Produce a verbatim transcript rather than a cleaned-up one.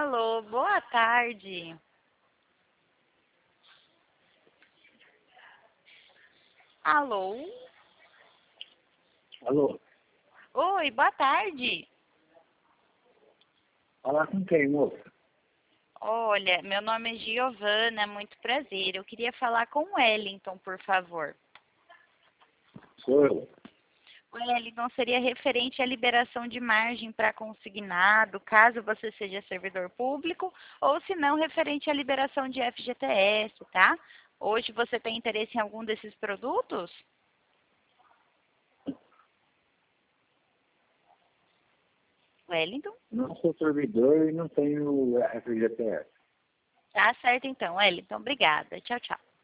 Alô, boa tarde. Alô? Alô? Oi, boa tarde. Falar com quem, moça? Olha, meu nome é Giovana, muito prazer. Eu queria falar com o Wellington, por favor. Sou eu. O Wellington seria referente à liberação de margem para consignado, caso você seja servidor público, ou se não, referente à liberação de F G T S, tá? Hoje você tem interesse em algum desses produtos? Wellington? Não sou servidor e não tenho F G T S. Tá certo então, Wellington. Obrigada. Tchau, tchau.